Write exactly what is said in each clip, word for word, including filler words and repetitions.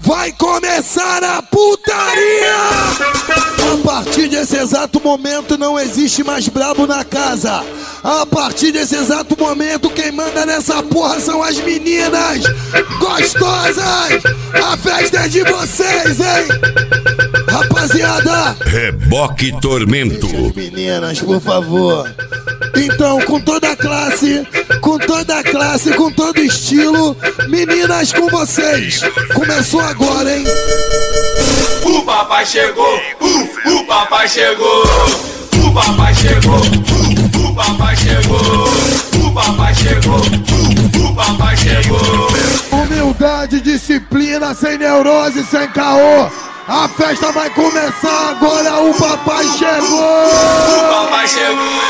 Vai começar a putaria! A partir desse exato momento não existe mais brabo na casa. A partir desse exato momento quem manda nessa porra são as meninas gostosas. A festa é de vocês, hein? Rapaziada! Reboque Tormento. Meninas, por favor. Então, com toda a classe, com toda a classe, com todo estilo, meninas com vocês. Começou agora, hein? O papai chegou, uh, o papai chegou, o papai chegou, uh, o papai chegou, o papai chegou, uh, o papai chegou. Humildade, disciplina, sem neurose, sem caô. A festa vai começar agora, o papai chegou! O papai chegou!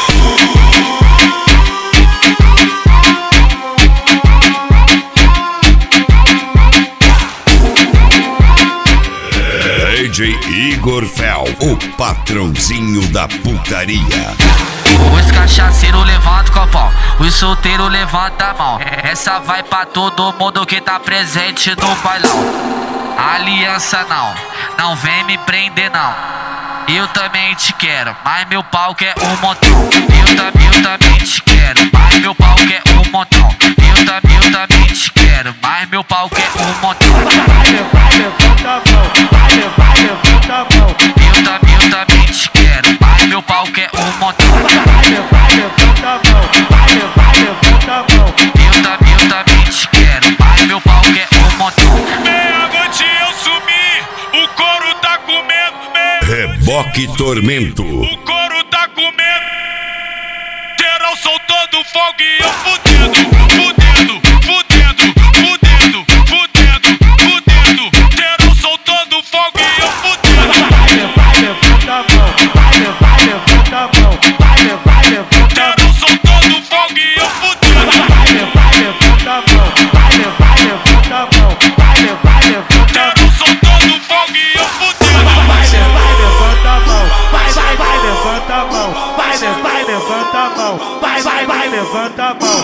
D J Igor Fel, o patrãozinho da putaria. Os cachaceiros levantam o copão, os solteiros levantam a mão. Essa vai pra todo mundo que tá presente no bailão. Aliança não, não vem me prender não. Eu também te quero, mas meu pau quer um montão. Eu, tam, eu também te quero, mas meu pau quer um montão. Eu, tam, eu também te quero, mas meu pau quer um montão. Vai, vai, levanta a mão, vai, vai, levanta a mão. Eu, tam, eu também te quero, mas meu pau quer um montão. Vai, vai, levanta a mão, vai, vai, levanta a mão. Eu, tam, eu também te quero, mas meu pau quer um montão. Meia-noite eu sumi, o couro tá comendo. Reboque Tormento. O couro tá comendo. Geral soltando fogo e eu fudendo, fudendo, fudendo, fudendo, fudendo, fudendo. Geral soltando fogo e eu fudendo. Vai, vai, levanta a mão, vai, vai, levanta a mão. Vai, vai, levanta a mão. Geral soltando fogo e eu fudendo. Vai, vai, levanta a mão, vai, vai, levanta a mão. Vai, vai, levanta a mão. Geral soltando fogo e eu fudendo. Vai, vai, levanta a mão, vai, vai, vai, levanta a mão. Vai, vai, levanta a mão, vai, vai, vai, levanta a mão.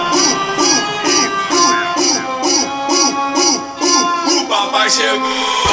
O papai chegou.